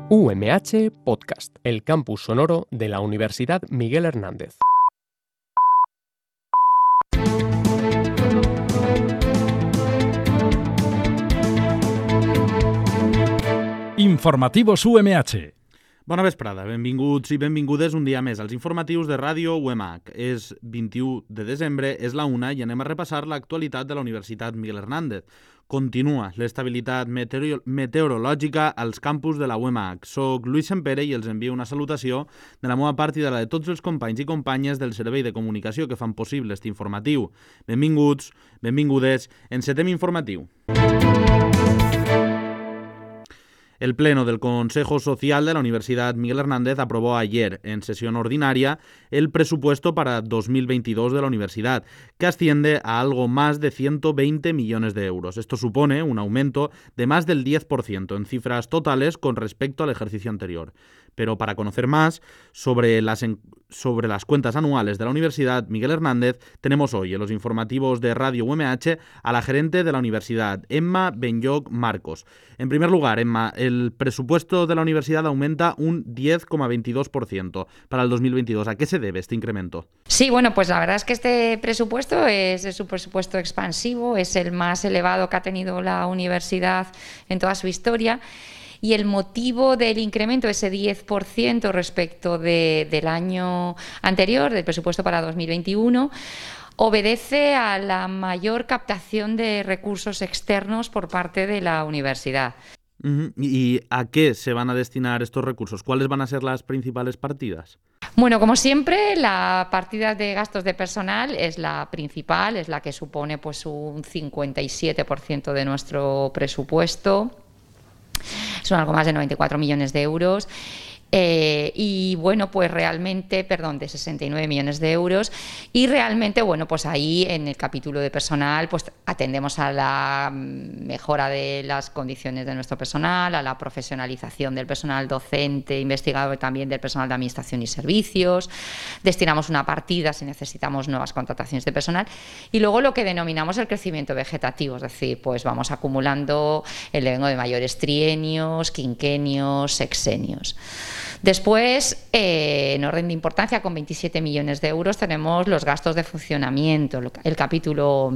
UMH Podcast, el campus sonoro de la Universidad Miguel Hernández. Informativos UMH. Bona vesprada, benvinguts i benvingudes un dia més als informatius de Ràdio UMH. És 21 de desembre, és la 1 i anem a repassar l'actualitat de la Universitat Miguel Hernández. Continua l'estabilitat meteorològica als campus de la UMH. Soc Lluís Sempere i els envio una salutació de la meva part i de la de tots els companys i companyes del Servei de Comunicació que fan possible aquest informatiu. Benvinguts, benvingudes, encetem informatiu. El Pleno del Consejo Social de la Universidad Miguel Hernández aprobó ayer, en sesión ordinaria, el presupuesto para 2022 de la universidad, que asciende a algo más de 120 millones de euros. Esto supone un aumento de más del 10% en cifras totales con respecto al ejercicio anterior. Pero para conocer más sobre las cuentas anuales de la Universidad Miguel Hernández, tenemos hoy en los informativos de Radio UMH a la gerente de la universidad, Emma Benlloch Marcos. En primer lugar, Emma, el presupuesto de la universidad aumenta un 10,22% para el 2022. ¿A qué se debe este incremento? Sí, bueno, pues la verdad es que este presupuesto es un presupuesto expansivo, es el más elevado que ha tenido la universidad en toda su historia. Y el motivo del incremento, ese 10% respecto del año anterior, del presupuesto para 2021, obedece a la mayor captación de recursos externos por parte de la universidad. ¿Y a qué se van a destinar estos recursos? ¿Cuáles van a ser las principales partidas? Bueno, como siempre, la partida de gastos de personal es la principal, es la que supone pues un 57% de nuestro presupuesto. Son algo más de 94 millones de euros. Y bueno, pues realmente, de 69 millones de euros. Y realmente, bueno, pues ahí en el capítulo de personal, pues atendemos a la mejora de las condiciones de nuestro personal, a la profesionalización del personal docente, investigador y también del personal de administración y servicios. Destinamos una partida si necesitamos nuevas contrataciones de personal. Y luego lo que denominamos el crecimiento vegetativo, es decir, pues vamos acumulando el devengo de mayores trienios, quinquenios, sexenios. Después, en orden de importancia, con 27 millones de euros, tenemos los gastos de funcionamiento, el capítulo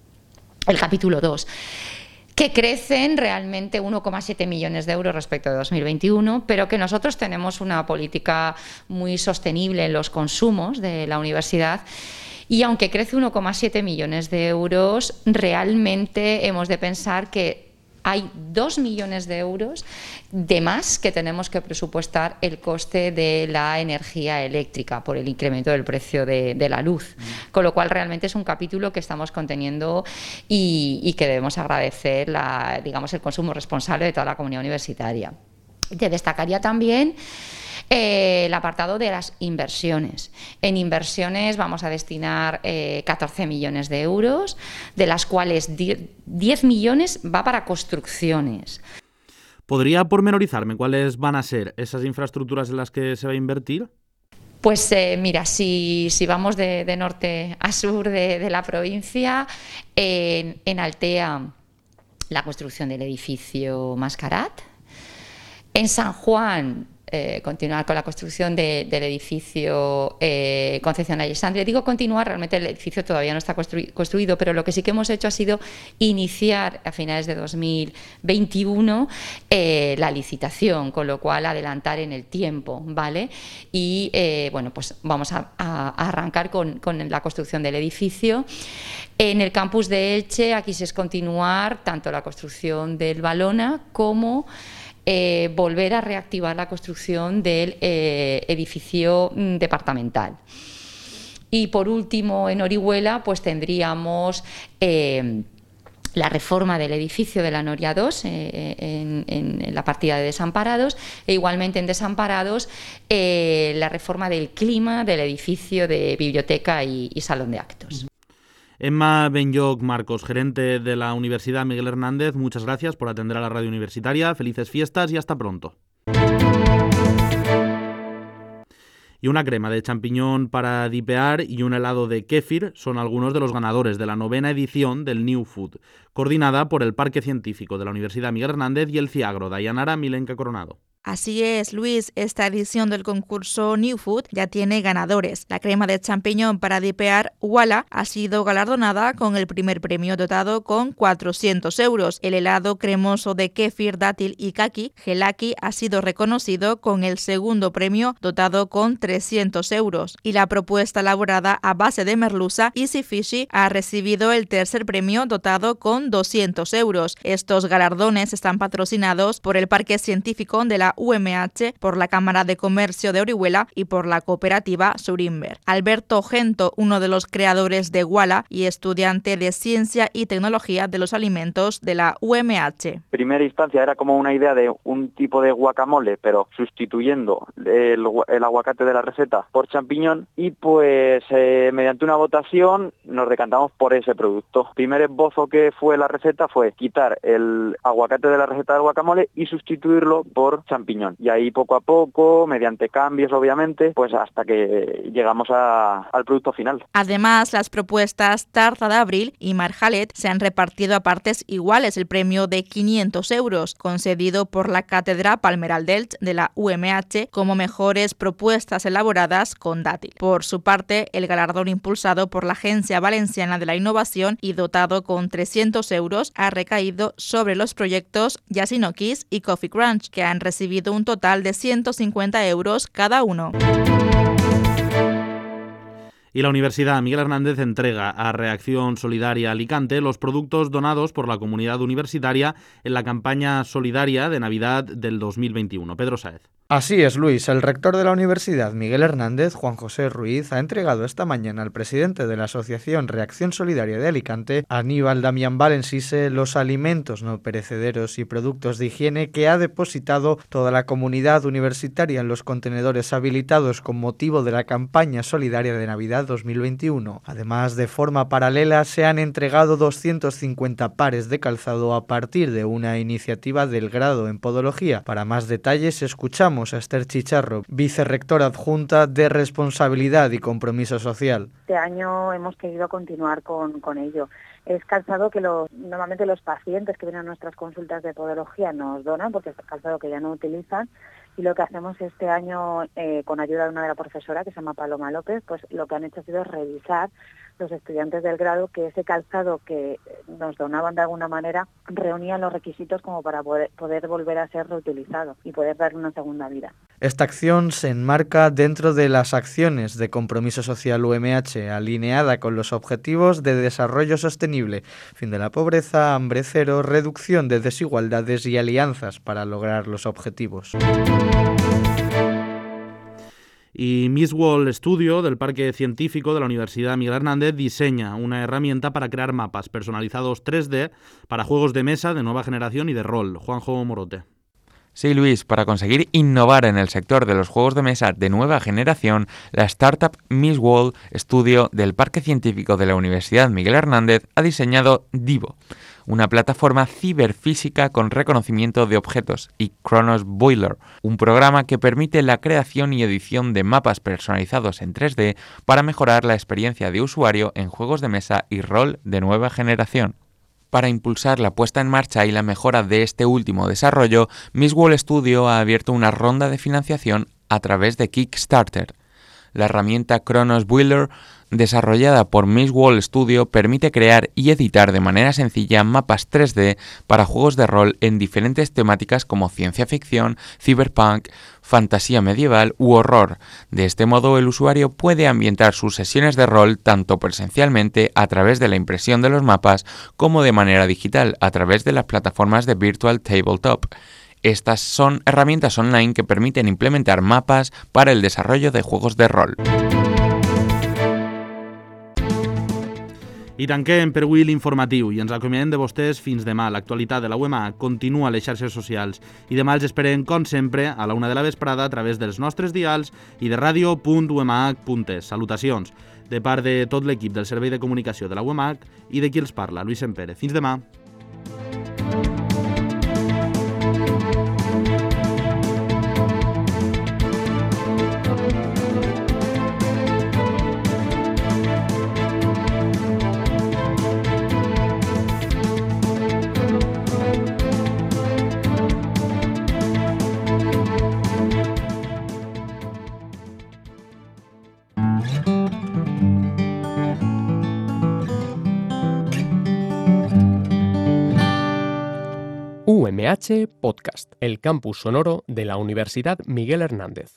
2, que crecen realmente 1,7 millones de euros respecto de 2021, pero que nosotros tenemos una política muy sostenible en los consumos de la universidad. Y aunque crece 1,7 millones de euros, realmente hemos de pensar que hay 2 millones de euros de más que tenemos que presupuestar el coste de la energía eléctrica por el incremento del precio de la luz. Con lo cual realmente es un capítulo que estamos conteniendo y que debemos agradecer el consumo responsable de toda la comunidad universitaria. Te destacaría también el apartado de las inversiones. En inversiones vamos a destinar 14 millones de euros, de las cuales 10 millones va para construcciones. ¿Podría pormenorizarme cuáles van a ser esas infraestructuras en las que se va a invertir? Pues mira, si vamos de norte a sur de la provincia, en Altea la construcción del edificio Mascarat, en San Juan continuar con la construcción del edificio Concepción Alexandre. Digo continuar, realmente el edificio todavía no está construido, pero lo que sí que hemos hecho ha sido iniciar a finales de 2021 la licitación, con lo cual adelantar en el tiempo, ¿vale? Y pues vamos a arrancar con la construcción del edificio. En el campus de Elche, aquí sí es continuar tanto la construcción del Valona como volver a reactivar la construcción del edificio departamental. Y por último, en Orihuela, pues tendríamos la reforma del edificio de la Noria 2 en la partida de desamparados, e igualmente en desamparados la reforma del clima del edificio de biblioteca y salón de actos. Emma Benlloch Marcos, gerente de la Universidad Miguel Hernández, muchas gracias por atender a la radio universitaria. Felices fiestas y hasta pronto. Y una crema de champiñón para dipear y un helado de kéfir son algunos de los ganadores de la 9ª edición del New Food, coordinada por el Parque Científico de la Universidad Miguel Hernández y el CIAGRO. Dayanara Milenka Coronado. Así es, Luis, esta edición del concurso New Food ya tiene ganadores. La crema de champiñón para dipear Wala ha sido galardonada con el primer premio, dotado con 400 euros. El helado cremoso de kéfir, dátil y kaki, Gelaki, ha sido reconocido con el segundo premio, dotado con 300 euros. Y la propuesta elaborada a base de merluza, Easy Fishy, ha recibido el tercer premio, dotado con 200 euros. Estos galardones están patrocinados por el Parque Científico de la UMH, por la Cámara de Comercio de Orihuela y por la cooperativa Surinver. Alberto Gento, uno de los creadores de Wala y estudiante de Ciencia y Tecnología de los Alimentos de la UMH. En primera instancia era como una idea de un tipo de guacamole, pero sustituyendo el aguacate de la receta por champiñón, y pues mediante una votación nos decantamos por ese producto. El primer esbozo que fue la receta fue quitar el aguacate de la receta del guacamole y sustituirlo por champiñón. Y ahí poco a poco, mediante cambios obviamente, pues hasta que llegamos al producto final. Además, las propuestas Tarta de Abril y Marjalet se han repartido a partes iguales el premio de 500 euros, concedido por la Cátedra Palmeral d'Elx de la UMH como mejores propuestas elaboradas con dátil. Por su parte, el galardón impulsado por la Agencia Valenciana de la Innovación y dotado con 300 euros ha recaído sobre los proyectos Yasinokis y Coffee Crunch, que han recibido un total de 150 euros cada uno. Y la Universidad Miguel Hernández entrega a Reacción Solidaria Alicante los productos donados por la comunidad universitaria en la campaña solidaria de Navidad del 2021. Pedro Sáez. Así es, Luis. El rector de la Universidad, Miguel Hernández, Juan José Ruiz, ha entregado esta mañana al presidente de la Asociación Reacción Solidaria de Alicante, Aníbal Damián Valensise, los alimentos no perecederos y productos de higiene que ha depositado toda la comunidad universitaria en los contenedores habilitados con motivo de la campaña solidaria de Navidad 2021. Además, de forma paralela, se han entregado 250 pares de calzado a partir de una iniciativa del grado en Podología. Para más detalles, escuchamos a Esther Chicharro, vicerrectora adjunta de Responsabilidad y Compromiso Social. Este año hemos querido continuar con ello. Es calzado que normalmente los pacientes que vienen a nuestras consultas de podología nos donan, porque es calzado que ya no utilizan, y lo que hacemos este año, con ayuda de una de las profesoras, que se llama Paloma López, pues lo que han hecho ha sido revisar los estudiantes del grado que ese calzado que nos donaban de alguna manera reunía los requisitos como para poder volver a ser reutilizado y poder darle una segunda vida. Esta acción se enmarca dentro de las acciones de Compromiso Social UMH, alineada con los objetivos de desarrollo sostenible, fin de la pobreza, hambre cero, reducción de desigualdades y alianzas para lograr los objetivos. Y Miss World Studio, del Parque Científico de la Universidad Miguel Hernández, diseña una herramienta para crear mapas personalizados 3D para juegos de mesa de nueva generación y de rol. Juanjo Morote. Sí, Luis, para conseguir innovar en el sector de los juegos de mesa de nueva generación, la startup Miss World Studio del Parque Científico de la Universidad Miguel Hernández ha diseñado Divo, una plataforma ciberfísica con reconocimiento de objetos, y Chronos Boiler, un programa que permite la creación y edición de mapas personalizados en 3D para mejorar la experiencia de usuario en juegos de mesa y rol de nueva generación. Para impulsar la puesta en marcha y la mejora de este último desarrollo, Miss World Studio ha abierto una ronda de financiación a través de Kickstarter. La herramienta Chronos Boiler, desarrollada por Miss World Studio, permite crear y editar de manera sencilla mapas 3D para juegos de rol en diferentes temáticas como ciencia ficción, cyberpunk, fantasía medieval u horror. De este modo, el usuario puede ambientar sus sesiones de rol tanto presencialmente a través de la impresión de los mapas como de manera digital a través de las plataformas de Virtual Tabletop. Estas son herramientas online que permiten implementar mapas para el desarrollo de juegos de rol. I tanquem per avui l'informatiu i ens acomiadem de vostès fins demà. L'actualitat de la UMH continua a les xarxes socials i demà els esperem, com sempre, a la 1 de la vesprada a través dels nostres dials i de radio.umh.es. Salutacions de part de tot l'equip del Servei de Comunicació de la UMH i de qui els parla, Luis Sempere. Fins demà. UMH Podcast, el campus sonoro de la Universidad Miguel Hernández.